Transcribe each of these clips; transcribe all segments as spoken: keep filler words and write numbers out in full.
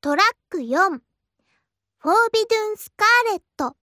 トラックよん、フォービドゥン・スカーレット。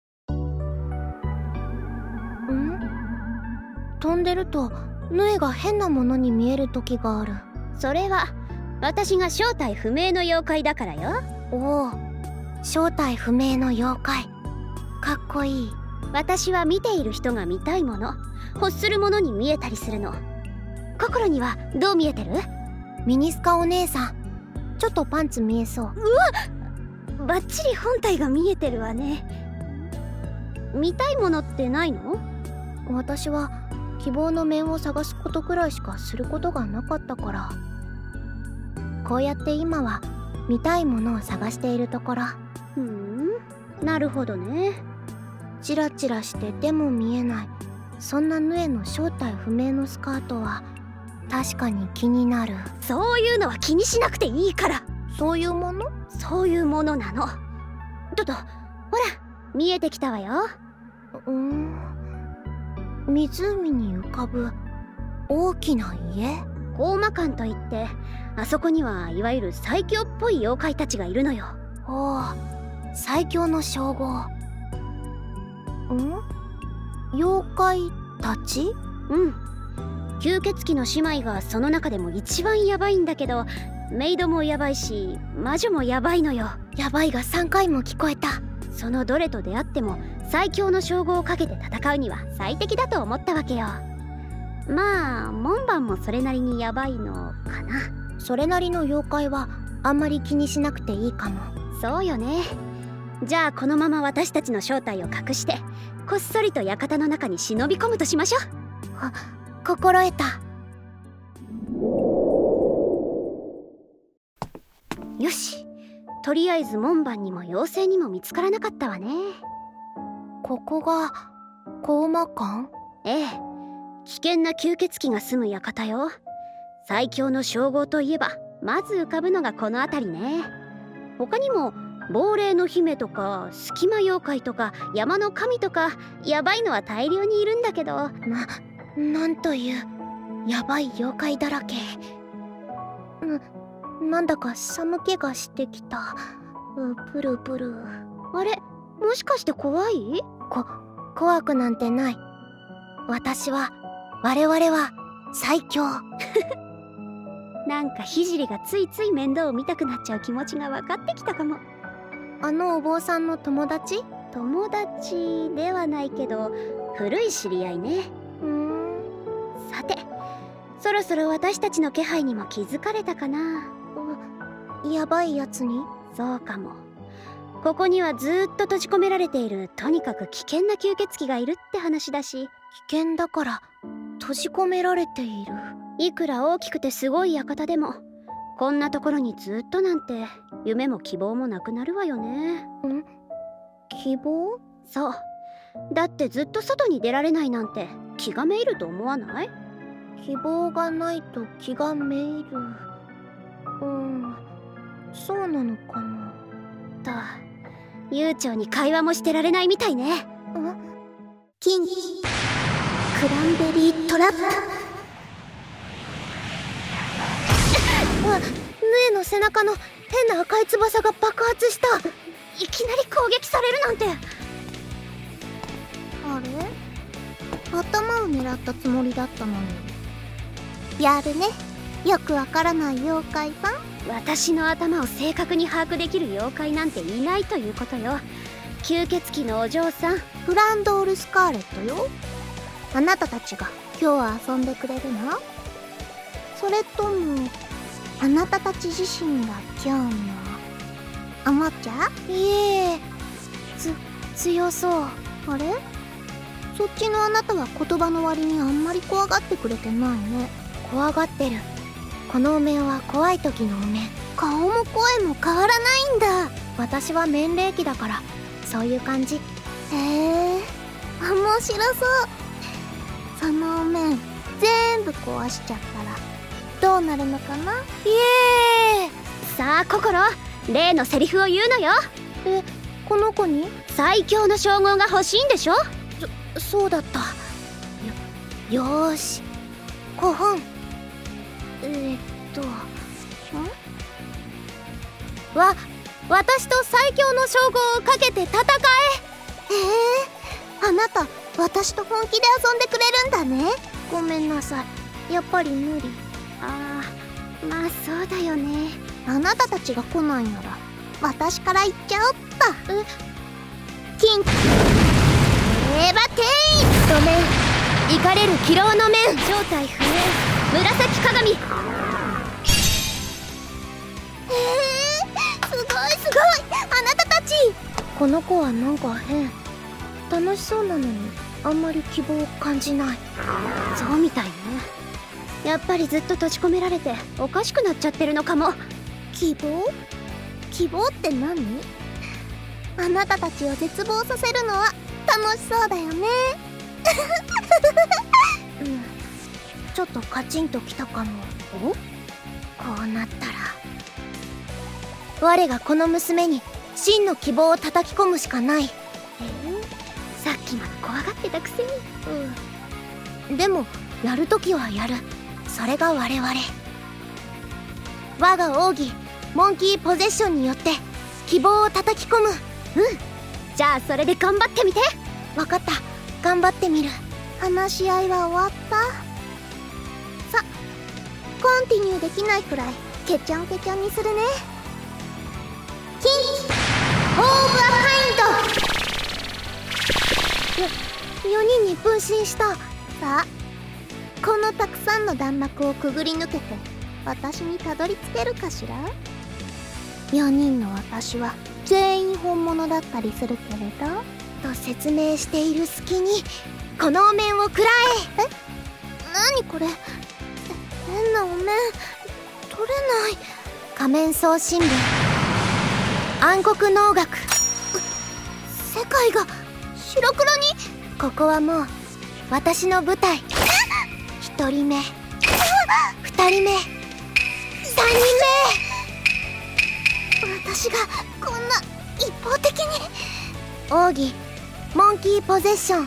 ん？飛んでるとヌエが変なものに見える時がある。 それは私が正体不明の妖怪だからよ。 おお、正体不明の妖怪、かっこいい。 私は見ている人が見たいもの、欲するものに見えたりするの。心にはどう見えてる？ ミニスカお姉さん、ちょっとパンツ見えそう。 うわっ、バッチリ本体が見えてるわね。見たいものってないの？ 私は希望の面を探すことくらいしかすることがなかったから。こうやって今は見たいものを探しているところ。 ふん、なるほどね。 チラチラしてでも見えない、そんなヌエの正体不明のスカートは確かに気になる。 そういうのは気にしなくていいから。 そういうもの？ そういうものなの。ちょっとほら、見えてきたわよ。 うーん、湖に浮かぶ大きな家？ 高魔館といって、あそこにはいわゆる最強っぽい妖怪たちがいるのよ。 おお、最強の称号。ん？妖怪たち？ うん。吸血鬼の姉妹がその中でも一番ヤバいんだけど、メイドもヤバいし魔女もヤバいのよ。 ヤバいがさんかいも聞こえた。 そのどれと出会っても最強の称号をかけて戦うには最適だと思ったわけよ。まあ門番もそれなりにヤバいのかな。 それなりの妖怪はあんまり気にしなくていいかも。 そうよね。じゃあこのまま私たちの正体を隠してこっそりと館の中に忍び込むとしましょう。 は、心得た。 よし、とりあえず門番にも妖精にも見つからなかったわね。 ここが高魔館？ ええ、危険な吸血鬼が住む館よ。最強の称号といえばまず浮かぶのがこの辺りね。他にも亡霊の姫とか隙間妖怪とか山の神とかヤバいのは大量にいるんだけど、 な、なんというヤバい妖怪だらけ。な、なんだか寒気がしてきた。う、プルプル。 あれ、もしかして怖い？ こ、怖くなんてない。私は、我々は最強。 なんか聖がついつい面倒を見たくなっちゃう気持ちが分かってきたかも。 あのお坊さんの友達？ 友達ではないけど古い知り合いね。 うーん。 さて、そろそろ私たちの気配にも気づかれたかな。 う、やばいやつに？ そうかも。ここにはずーっと閉じ込められているとにかく危険な吸血鬼がいるって話だし。 危険だから閉じ込められている。 いくら大きくてすごい館でもこんなところにずっとなんて夢も希望もなくなるわよね。 ん？希望？ そう。だってずっと外に出られないなんて気がめいると思わない？ 希望がないと気がめいる。うん、そうなのかな。 と、悠長に会話もしてられないみたいね。 ん？キン、クランベリートラップ。うわ、ヌエの背中の変な赤い翼が爆発した。 いきなり攻撃されるなんて。 あれ？頭を狙ったつもりだったのに。やるね、よくわからない妖怪さん。 私の頭を正確に把握できる妖怪なんていないということよ。吸血鬼のお嬢さん、 グランドール・スカーレットよ。あなたたちが今日は遊んでくれるの？それともあなたたち自身が今日のおもちゃ？いえ、つ、強そう。あれ？そっちのあなたは言葉の割にあんまり怖がってくれてないね。怖がってる。このお面は怖い時のお面。顔も声も変わらないんだ。私は面霊気だからそういう感じ。へえ、面白そう。そのお面全部壊しちゃったらどうなるのかな？イエーイ！ さあ心、例のセリフを言うのよ。 え、この子に？ 最強の称号が欲しいんでしょ？ そ、そうだった。よ、よーし。ごほん。えー、っと、ん？ わ、私と最強の称号をかけて戦え。 へえ、あなた私と本気で遊んでくれるんだね。ごめんなさい、やっぱり無理。 ああ、まあそうだよね。 あなたたちが来ないなら私から行っちゃおっと。 え、 キンエヴァテイン。 ごめん、イカれる気郎の面。正体不明、紫鏡。 へえ、すごいすごい、あなたたち。この子はなんか変。楽しそうなのにあんまり希望を感じない。 そうみたいね。やっぱりずっと閉じ込められておかしくなっちゃってるのかも。 希望？希望って何？あなたたちを絶望させるのは楽しそうだよね。うん、ちょっとカチンときたかも。お？こうなったら我がこの娘に真の希望を叩き込むしかない。 えー、さっきまで怖がってたくせに。 うん、でもやるときはやる。それが我々。我が奥義モンキーポゼッションによって希望を叩き込む。うん、 じゃあそれで頑張ってみて。 わかった、頑張ってみる。話し合いは終わった。さ、コンティニューできないくらいケチャンケチャンにするね。キンオーブ・ア・カインド。よよにんに分身した。さあ、このたくさんの弾幕をくぐり抜けて私にたどり着けるかしら。よにんの私は全員本物だったりするけれどと説明している隙にこのお面を食らえ。え、なにこれ、変なお面、取れない。仮面送信部暗黒能楽。世界が白黒に。ここはもう私の舞台。一人目、二人目、三人目。私がこんな一方的に。奥義モンキーポゼッション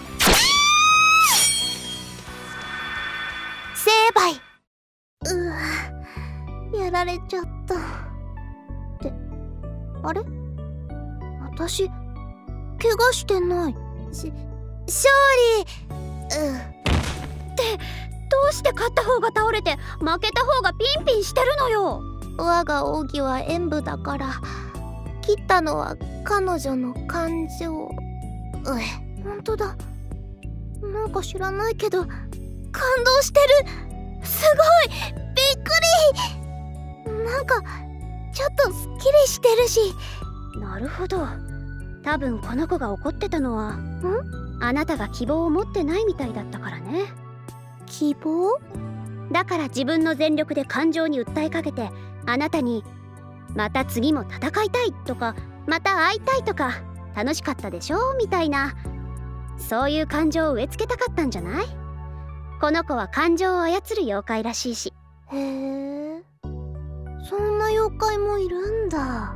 成敗。うわ、やられちゃった。ってあれ、私怪我してないし、勝利。うんってどうして勝った方が倒れて負けた方がピンピンしてるのよ。 我が奥義は演武だから切ったのは彼女の感情。うえ、ほんとだ。なんか知らないけど感動してる。すごいびっくり。なんかちょっとスッキリしてるし。 なるほど、多分この子が怒ってたのはんあなたが希望を持ってないみたいだったからね。 希望？ だから自分の全力で感情に訴えかけてあなたにまた次も戦いたいとかまた会いたいとか楽しかったでしょみたいな、そういう感情を植え付けたかったんじゃない？この子は感情を操る妖怪らしいし。 へえ、そんな妖怪もいるんだ。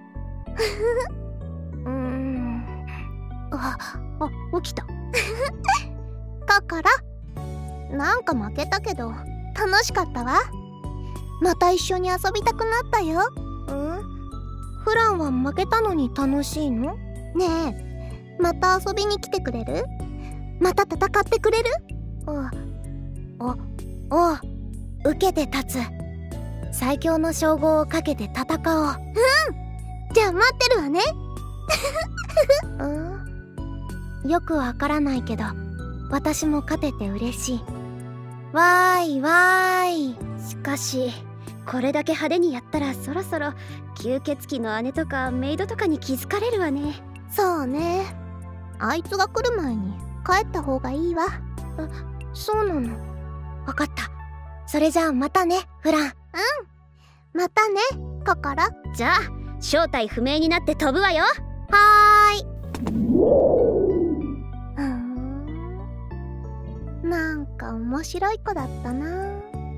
うーん、ああ、起きた。 だからなんか負けたけど楽しかったわ。また一緒に遊びたくなったよ。うん？フランは負けたのに楽しいの？ねえ、また遊びに来てくれる？また戦ってくれる？おおおう、受けて立つ。最強の称号をかけて戦おう。うん、じゃあ待ってるわね。うん、よくわからないけど私も勝てて嬉しい。わーいわーい。 しかしこれだけ派手にやったらそろそろ吸血鬼の姉とかメイドとかに気づかれるわね。 そうね、あいつが来る前に帰った方がいいわ。あ、そうなの。わかった。それじゃあまたね、フラン。うん、またね、ココロ。 じゃあ正体不明になって飛ぶわよ。 はーい。うーん、なんか面白い子だったな。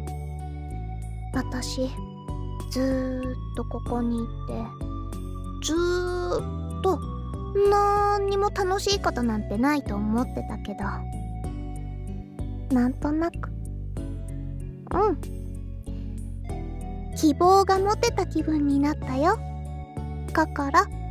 私ずーっとここにいてずーっとなんにも楽しいことなんてないと思ってたけど、なんとなくうん希望が持てた気分になったよ。 かから